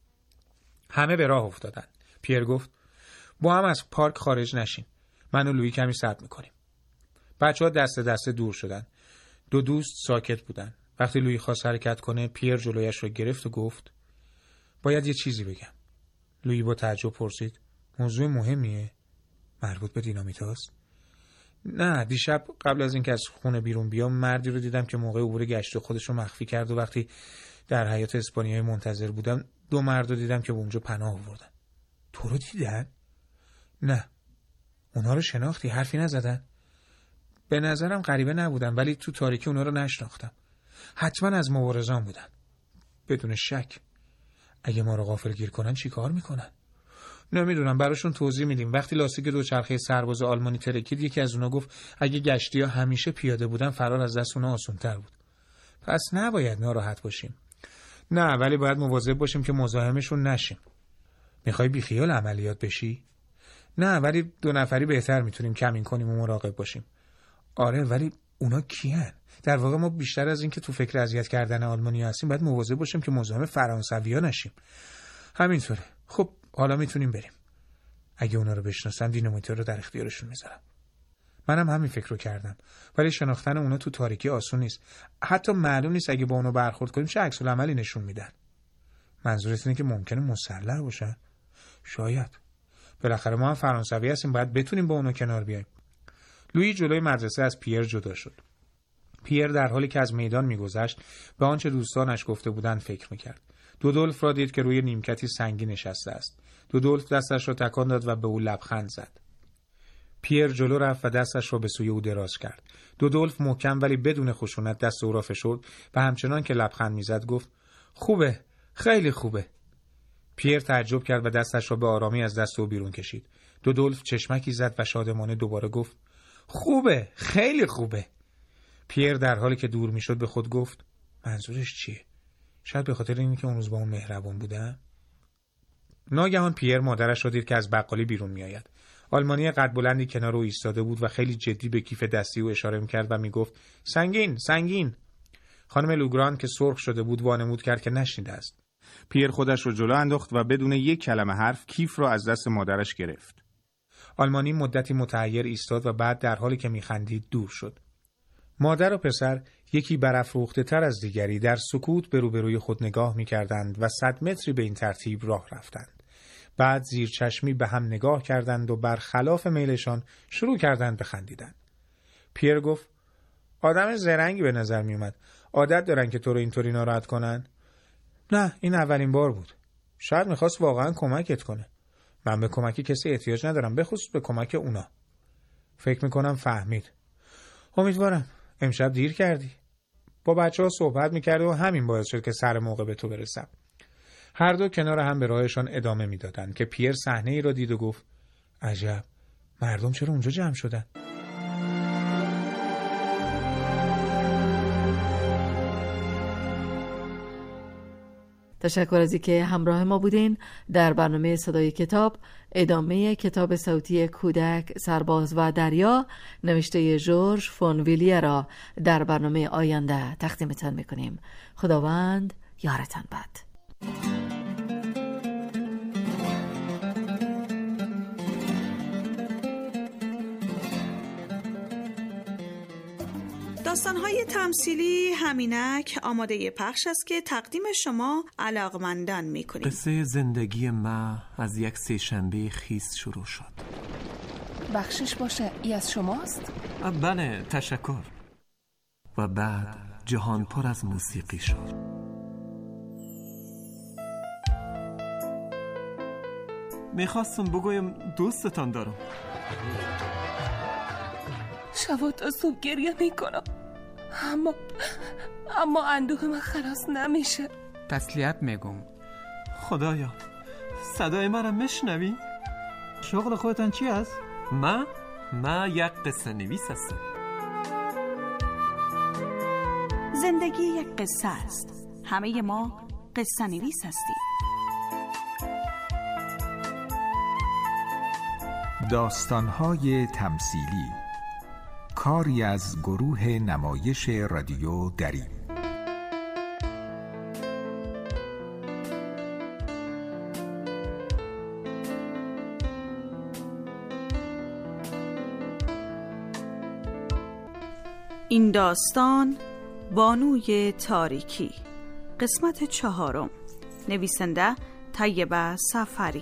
Speaker 19: همه به راه افتادن. پیر گفت با هم از پارک خارج نشین. من و لویی کمی صبر میکنیم. بچه‌ها دست دست دور شدن. دو دوست ساکت بودن. وقتی لویی خواست حرکت کنه، پیر جلویش رو گرفت و گفت باید یه چیزی بگم. لویی با تعجب پرسید موضوع مهمیه؟ مربوط به دینامیت هاست؟ نه، دیشب قبل از اینکه از خونه بیرون بیام مردی رو دیدم که موقع عبور گشت خودش رو مخفی کرد و وقتی در حیاط اسپانیایی منتظر بودم دو مرد رو دیدم که به اونجا پناه آوردن. تو رو دیدن؟ نه. اونا رو شناختی؟ حرفی نزدن؟ به نظرم غریبه نبودن، ولی تو تاریکی اونا رو نشناختم. حتما از مبارزان بودن. بدون شک. اگه ما رو غافلگیر کنن چی کار میکنن؟ نمیدونم، براشون توضیح میدیم. وقتی لاستیک دوچرخه سرباز آلمانی ترکید، یکی از اونا گفت اگه گشتی ها همیشه پیاده بودن فرار از دست اونا آسان‌تر بود. پس نباید ناراحت باشیم. نه، ولی باید مواظب باشیم که مزاحمشون نشیم. میخوای بیخیال عملیات بشی؟ نه، ولی دو نفری بهتر میتونیم کمین کنیم و مراقب باشیم. آره، ولی اونا کیان؟ در واقع ما بیشتر از این که تو فکر اذیت کردن آلمانی‌ها هستیم باید مواظب باشیم که مزاحم فرانسوی‌ها نشیم. همینطوره. خب حالا میتونیم بریم. اگه اونا رو بشناسن دینامیت رو در اختیارشون میذارم. منم همین فکر رو کردم، ولی شناختن اونا تو تاریکی آسون نیست. حتی معلوم نیست اگه با اونا برخورد کنیم چه عکس العملی نشون میدن. منظورت اینه که ممکنه مسلح باشن؟ شاید. بالاخره ما هم فرانسوی هستیم، باید بتونیم با اونا کنار بیایم. لویی جلوی مدرسه از پیر جدا شد. پیر در حالی که از میدان میگذشت به آنچه دوستانش گفته بودند فکر میکرد. دودولف را دید که روی نیمکتی سنگی نشسته است. دودولف دستش را تکان داد و به او لبخند زد. پیر جلو رفت و دستش را به سوی او دراز کرد. دودولف محکم ولی بدون خشونت دست او را فشرد و همچنان که لبخند میزد گفت خوبه، خیلی خوبه. پیر تعجب کرد و دستش را به آرامی از دست او بیرون کشید. دودولف چشمکی زد و شادمانه دوباره گفت خوبه، خیلی خوبه. پیر در حالی که دور میشد به خود گفت منظورش چیه؟ شاید به خاطر اینکه اون روز با اون مهربون بودم. ناگهان پیر مادرش را دید که از بقالی بیرون میآید. آلمانی قد بلندی کنار او ایستاده بود و خیلی جدی به کیف دستی او اشاره میکرد و میگفت سنگین، سنگین. خانم لوگران که سرخ شده بود وانمود کرد که نشنیده است.
Speaker 18: پیر خودش رو جلو انداخت و بدون یک کلمه حرف کیف را از دست مادرش گرفت.
Speaker 19: آلمانی مدتی متحیر ایستاد و بعد در حالی که میخندید دور شد. مادر و پسر یکی برافروخته تر از دیگری در سکوت به روبروی خود نگاه میکردند و صد متری به این ترتیب راه رفتند. بعد زیر چشمی به هم نگاه کردند و برخلاف میلشان شروع کردند به خندیدن. پیر گفت آدم زرنگی به نظر می اومد. عادت دارن که تو رو اینطوری ناراحت کنن؟ نه، این اولین بار بود. شاید میخواست واقعا کمکت کنه. من به کمک کسی احتیاج ندارم، به خصوص به کمک اونا. فکر میکنم فهمید. امیدوارم. امشب دیر کردی. با بچه ها صحبت میکرد و همین باعث شد که سر موقع به تو برسم. هر دو کنار هم به راهشان ادامه میدادند که پیر صحنه ای را دید و گفت عجب، مردم چرا اونجا جمع شدن؟
Speaker 17: تشکر از اینکه همراه ما بودین در برنامه صدای کتاب. ادامه کتاب صوتی کودک، سرباز و دریا نوشته ژورژ فون ویلیه را در برنامه آینده تقدیمتان میکنیم. خداوند یارتان باد.
Speaker 6: داستان‌های تمثیلی همینک آماده پخش است که تقدیم شما علاقمندان می‌کنیم.
Speaker 20: قصه زندگی ما از یک سه‌شنبه خیس شروع شد.
Speaker 21: بخشش باشه، ای از شماست؟
Speaker 20: بله، تشکر. و بعد جهان پر از موسیقی شد. میخواستم بگویم دوستتان دارم.
Speaker 21: شب تا صبح گریه میکنم، اما اما اندوه من خلاص نمیشه.
Speaker 22: تسلیت میگم.
Speaker 20: خدایا، صدای من را میشنوی؟
Speaker 22: شغل خودتان چی است؟
Speaker 20: من؟ من یک قصه نویس هستم.
Speaker 6: زندگی یک قصه است. همه ما قصه نویس هستیم.
Speaker 23: داستان‌های تمثیلی، کاری از گروه نمایش رادیو دری.
Speaker 6: این داستان بانوی تاریکی، قسمت چهارم، نویسنده طیبه سفری.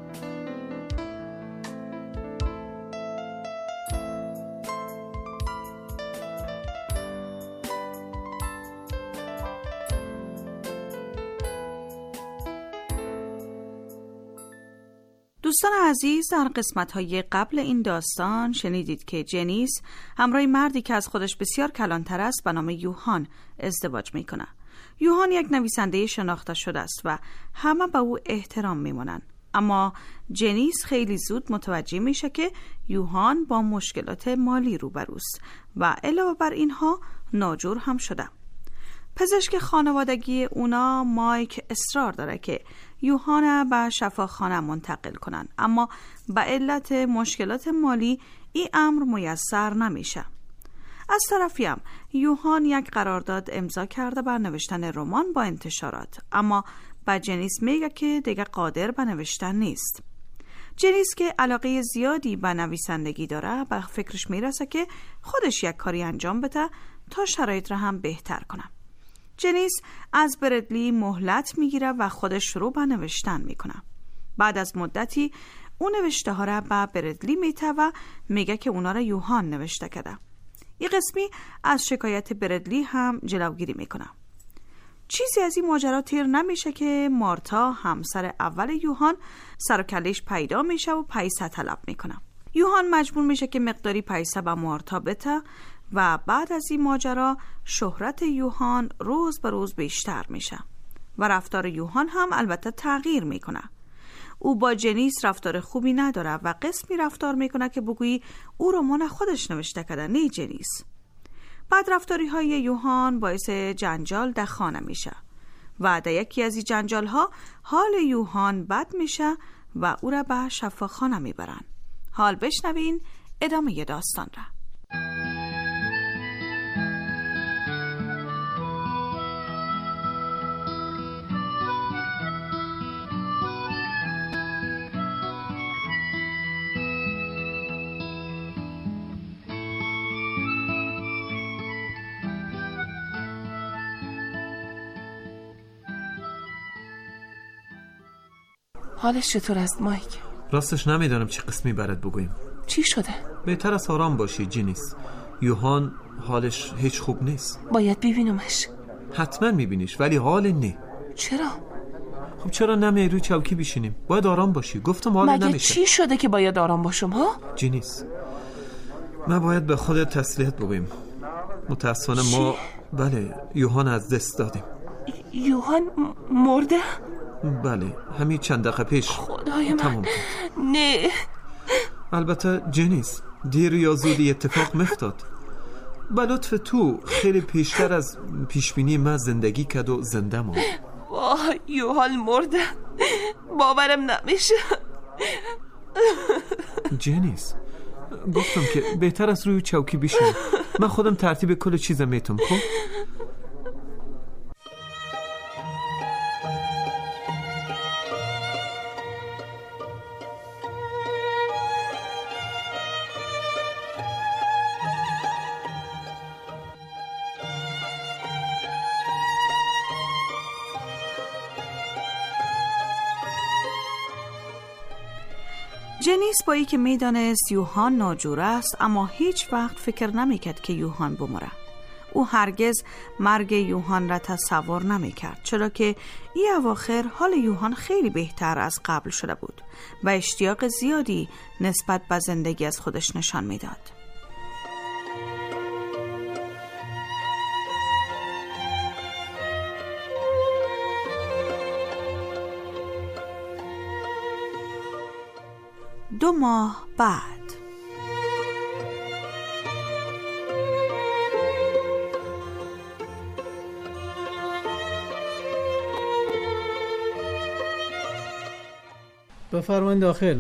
Speaker 6: دوستان عزیز، در قسمت‌های قبل این داستان شنیدید که جنیس همراه مردی که از خودش بسیار کلانتر است به نام یوهان ازدواج می‌کند. یوهان یک نویسنده شناخته شده است و همه به او احترام می‌مانند. اما جنیس خیلی زود متوجه میشه که یوهان با مشکلات مالی روبروست و علاوه بر اینها ناجور هم شده. پزشک خانوادگی اونا مایک اصرار داره که یوهان به شفاخانه منتقل کنن، اما به علت مشکلات مالی این امر میسر نمیشه. از طرفی هم یوهان یک قرارداد امضا کرده بر نوشتن رمان با انتشارات، اما با جنیس میگه که دیگه قادر به نوشتن نیست. جنیس که علاقه زیادی به نویسندگی داره به فکرش میرسه که خودش یک کاری انجام بده تا شرایط را هم بهتر کنه. جنیس از بردلی مهلت میگیره و خودش شروع به نوشتن میکنه. بعد از مدتی اون نوشته ها را به بردلی میته و میگه که اونا را یوهان نوشته کرده. این قسمی از شکایت بردلی هم جلوگیری میکنه. چیزی از این ماجرا تیر نمیشه که مارتا همسر اول یوهان سر و کلهش پیدا میشه و پیسه طلب میکنه. یوهان مجبور میشه که مقداری پیسه به مارتا بده و بعد از این ماجرا شهرت یوهان روز به روز بیشتر میشه و رفتار یوهان هم البته تغییر میکنه. او با جنیس رفتار خوبی نداره و قسمی رفتار میکنه که بگویی او رمان خودش نوشته کرده، نه جنیس. بعد رفتاری های یوهان باعث جنجال در خانه میشه و در یکی از این جنجال ها حال یوهان بد میشه و او را به شفاخانه میبرن. حال بشنوین ادامه داستان را.
Speaker 21: حالش چطور است مایک؟
Speaker 20: راستش نمیدانم چه قسمی برات بگویم.
Speaker 21: چی شده؟
Speaker 20: بهتر است آرام باشی جنیس. یوهان حالش هیچ خوب نیست.
Speaker 21: باید ببینمش.
Speaker 20: حتما میبینیش ولی حال نه.
Speaker 21: چرا؟
Speaker 20: خب چرا نمی روی چوکی بشینیم؟ باید آرام باشی. گفتم حال
Speaker 21: مگه
Speaker 20: نمیشه.
Speaker 21: چی شده که باید آرام باشم ها؟
Speaker 20: جنیس ما باید به خودت تسلیت بگویم. متاسفانه ما بله یوهان از دست دادیم.
Speaker 21: یوهان مرده؟
Speaker 20: بله همین چند دقیقه پیش.
Speaker 21: خدای من
Speaker 20: تمام.
Speaker 21: نه
Speaker 20: البته جنیس دیر یا زودی اتفاق میفتاد. به لطف تو خیلی پیشتر از پیشبینی من زندگی کرد و زنده ماند.
Speaker 21: وای یوهان مرده، باورم نمیشه.
Speaker 20: جنیس گفتم که بهتر از روی چوکی بشین. من خودم ترتیب کل چیزم میتونم. خب
Speaker 6: جنیس با ای که میدانست یوهان ناجور است اما هیچ وقت فکر نمیکرد که یوهان بمره. او هرگز مرگ یوهان را تصور نمیکرد، چرا که این اواخر حال یوهان خیلی بهتر از قبل شده بود و اشتیاق زیادی نسبت به زندگی از خودش نشان میداد. دو ماه بعد
Speaker 22: بفرمایید داخل.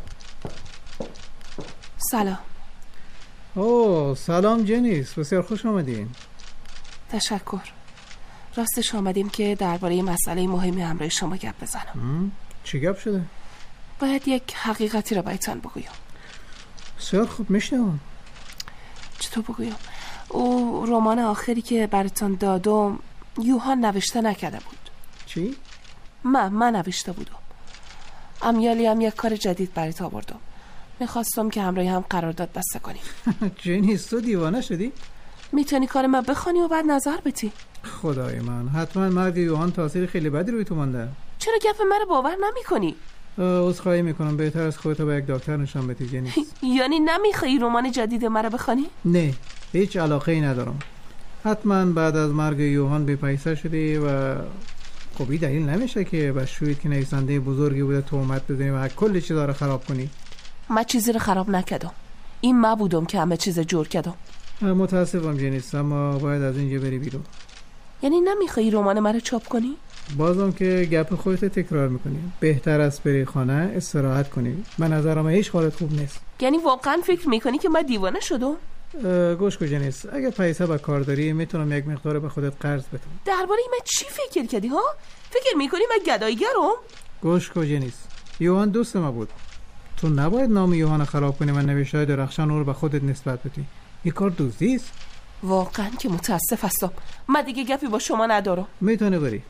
Speaker 21: سلام.
Speaker 22: اوه سلام جنیس، بسیار خوش آمدین.
Speaker 21: تشکر. راستش آمدیم که درباره مسئله مهمی همراه شما گپ بزنم.
Speaker 22: چی گپ شده؟
Speaker 21: باید یک حقیقتی را بایتان بگویم.
Speaker 22: بسیار خوب میشنوم.
Speaker 21: چطور بگویم؟ او رمان آخری که براتان دادم یوهان نوشته نکرده بود.
Speaker 22: چی؟
Speaker 21: من من نوشته بودم. امیالی هم یک کار جدید برات آوردم. میخواستم که همراه هم قرارداد بسته کنیم.
Speaker 22: جنیس تو دیوانه شدی؟
Speaker 21: میتونی کار من بخوانی و بعد نظر بدی.
Speaker 22: خدای من حتما مرگ یوهان تاثیر خیلی بدی روی تو مانده.
Speaker 21: چرا گپ من باور نمی کنی؟
Speaker 22: عذرخواهی میکنم، بهتر از خودتو به یک دکتر نشان بدی جنیس.
Speaker 21: یعنی نمیخوای رمان جدید مرا بخوانی؟
Speaker 22: نه هیچ علاقه ای ندارم. حتما بعد از مرگ یوهان بی پیسه شدی و خب دلیل نمیشه که بشوید که نویسنده بزرگی بوده تهمت بزنی و کل چیزا رو خراب کنی.
Speaker 21: من چیزی رو خراب نکردم. این من بودم که همه چیز جور کردم.
Speaker 22: متاسفم جنیس، اما باید از اینجا بری بیرون.
Speaker 21: یعنی نمیخوای رمان مرا چاپ کنی؟
Speaker 22: بازم که گپ خودت تکرار میکنی. بهتر است بری خانه استراحت کنی. من نظرم هیچ حالت خوب نیست.
Speaker 21: یعنی واقعا فکر میکنی که من دیوانه شدم؟
Speaker 22: گوش کن جنیس، اگه پیسه با کار داری میتونم یک مقدار به خودت قرض بدم.
Speaker 21: درباره من چی فکر کردی ها؟ فکر میکنی من گداییگرم؟
Speaker 22: گوش کن جنیس، یوهان دوست ما بود. تو نباید نام یوهان خراب کنی و نوشته‌های درخشان رو به خودت نسبت بدی. این کار دزدی است.
Speaker 21: واقعا که متاسف هستم. من دیگه گپی با شما ندارم.
Speaker 22: میتونی بری.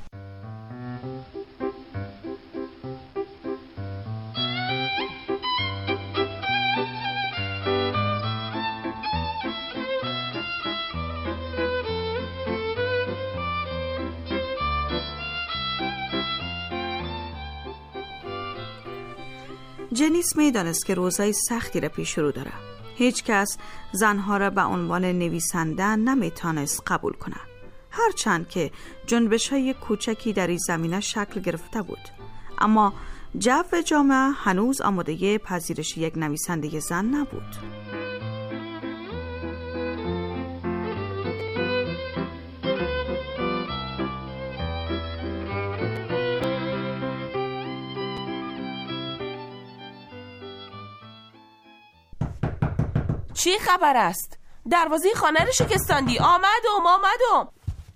Speaker 6: جنیس میدانست که روزهای سختی را پیش رو داره. هیچ کس زنها را به عنوان نویسنده نمیتونست قبول کنه، هرچند که جنبش های کوچکی در این زمینه شکل گرفته بود، اما جو جامعه هنوز آماده پذیرش یک نویسنده زن نبود.
Speaker 21: چی خبر است؟ دروازه خانه رو شکستاندی. آمدم آمدم.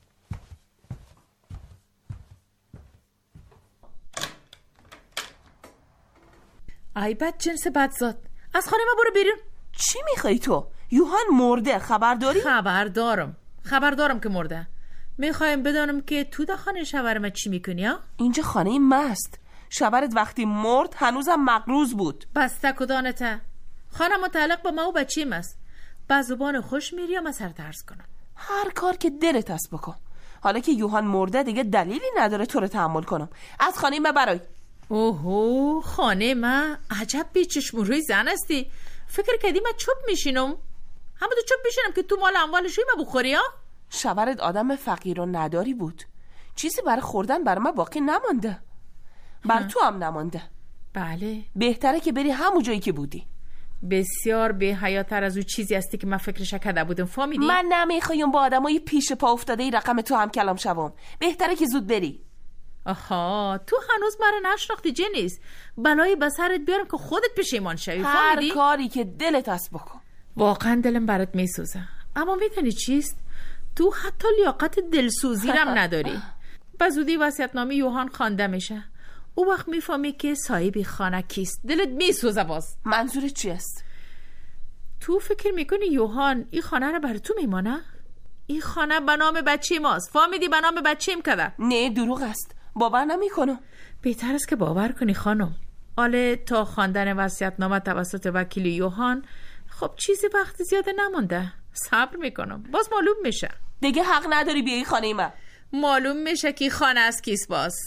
Speaker 8: ای بد جنس بدزاد، از خانه ما برو بیرون.
Speaker 21: چی میخوای تو؟ یوهان مرده، خبر داری؟
Speaker 8: خبر دارم خبر دارم که مرده. میخوایم بدانم که تو در خانه شوهرم چی میکنی ها؟
Speaker 21: اینجا خانه ماست. شوهرت وقتی مرد هنوزم مقروض بود.
Speaker 8: بسته کدانته؟ خانه متعلق با ما و بچیم است. با زبان خوش میری یا سر درس کنم؟
Speaker 21: هر کار که دلت است بکن. حالا که یوهان مرده دیگه دلیلی نداره تو رو تحمل کنم. از خانه ما برای.
Speaker 8: اوهو، خانه ما؟ عجب بیچشم روی زن استی. فکر کردی من چوب میشینم؟ همه تو چوب میشینم که تو مال اموالشوی ما بخوری ها؟
Speaker 21: شوهرت آدم فقیر و نداری بود. چیزی برای خوردن برای ما باقی نمانده. بر تو هم نمانده.
Speaker 8: بله.
Speaker 21: بهتره که بری همون جایی که بودی.
Speaker 8: بسیار به حیاتر از او چیزی هستی که من فکرش کرده بودم. فهمیدی؟
Speaker 21: من نمیخوایم با آدمای پیش پا افتاده ای رقم تو هم کلام شوم. بهتره که زود بری.
Speaker 8: آها، تو هنوز مرا نشناختی جنیس. بلایی به سرت بیارم که خودت پشیمان شوی.
Speaker 21: هر کاری که دلت است بکن.
Speaker 8: واقعا دلم برات میسوزه، اما میدونی چیست؟ تو حتی لیاقت دلسوزی رم نداری. به زودی وصیت‌نامه یوهان خوانده میشه. او وقت میفهمی که صاحب خانه کیست. دلت میسوزه. باز
Speaker 21: منظورت چی است؟
Speaker 8: تو فکر میکنی یوهان این خانه رو برای تو میمانه؟ این خانه به نام بچه ماست. فهمیدی؟ به نام بچه‌م کده.
Speaker 21: نه، دروغ است. باور نمیکنم.
Speaker 8: بهتر است که باور کنی خانم. آله تا خواندن وصیت‌نامه توسط وکیل یوهان خب چیزی وقت زیاده نمونده. صبر میکنم، باز معلوم میشه.
Speaker 21: دیگه حق نداری بیایی خانه من.
Speaker 8: معلوم میشه که خانه از کیست. باز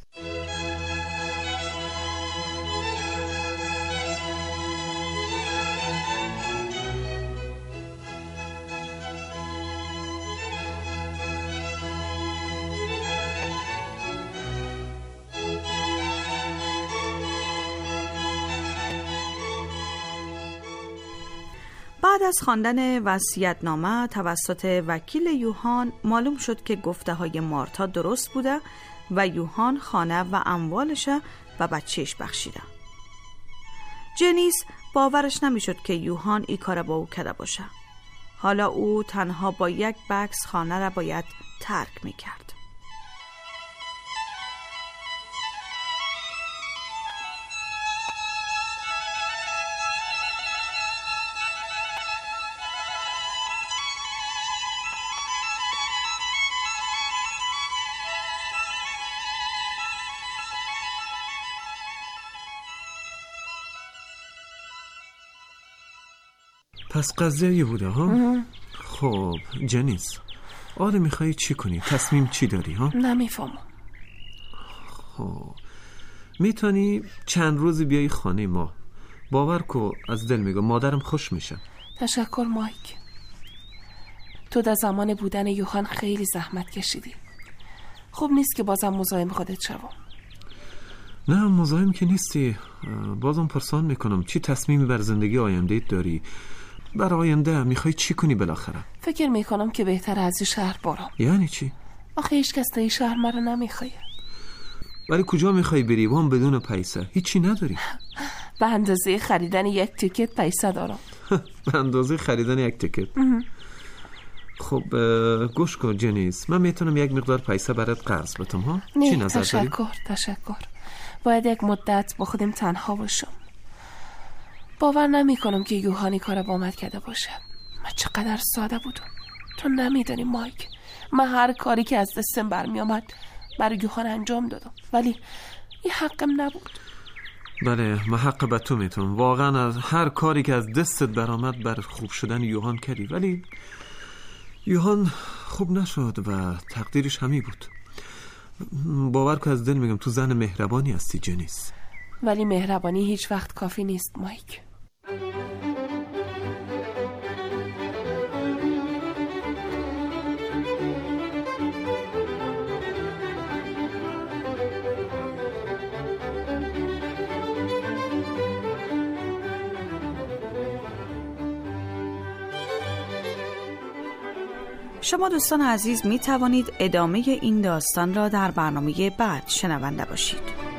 Speaker 6: بعد از خواندن وصیت‌نامه توسط وکیل یوهان معلوم شد که گفته های مارتا درست بوده و یوهان خانه و اموالش و بچهش بخشیده. جنیس باورش نمیشد که یوهان این کار با او کرده باشه. حالا او تنها با یک بکس خانه را باید ترک میکرد.
Speaker 20: پس قضیه یه بوده ها؟ خب جنیس، آره میخوایی چی کنی؟ تصمیم چی داری ها؟
Speaker 21: نمیفهمم.
Speaker 20: خب میتونی چند روزی بیایی خانه ما. باور کو، از دل میگم مادرم خوش میشه.
Speaker 21: تشکر مایک. تو در زمان بودن یوهان خیلی زحمت کشیدی. خوب نیست که بازم مزاحم خودت شوم.
Speaker 20: نه مزاحم که نیستی. بازم پرسان میکنم چی تصمیمی بر زندگی آینده داری؟ برای آینده میخوای چی کنی بالاخره؟
Speaker 21: فکر میکنم که بهتر از این شهر برم.
Speaker 20: یعنی چی؟
Speaker 21: آخه هیچ کس این شهر مرا نمیخواد.
Speaker 20: ولی کجا میخوای بری وام بدون پیسه؟ هیچی نداری؟
Speaker 21: به اندازه خریدن یک تیکت پیسه دارم.
Speaker 20: به اندازه خریدن یک تیکت؟ خب گوش کن جنیس، من میتونم یک مقدار پیسه برات قرض بدم ها؟
Speaker 21: نه
Speaker 20: چی نظر داری؟
Speaker 21: تشکر تشکر. باید یک مدت با خودم تنها باشم. باور نمی کنم که یوهانی کار با آمد کرده باشه. من چقدر ساده بودم. تو نمیدونی مایک، من هر کاری که از دستم برمی آمد برای یوهان انجام دادم، ولی این حقم نبود.
Speaker 20: بله من حق به تو میتونم. واقعا از هر کاری که از دستت برآمد بر خوب شدن یوهان کردی، ولی یوهان خوب نشد و تقدیرش همی بود. باور کن از دل میگم تو زن مهربانی هستی جنیس.
Speaker 21: ولی مهربانی هیچ وقت کافی نیست مایک.
Speaker 6: شما دوستان عزیز می توانید ادامه این داستان را در برنامه بعد شنونده باشید.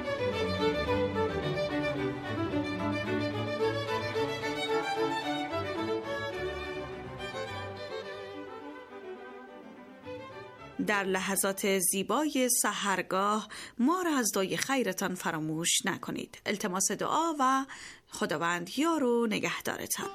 Speaker 6: در لحظات زیبای سحرگاه ما را از دعای خیرتان فراموش نکنید. التماس دعا و خداوند یار و نگهدارتان.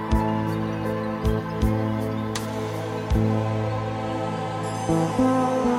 Speaker 1: Thank you.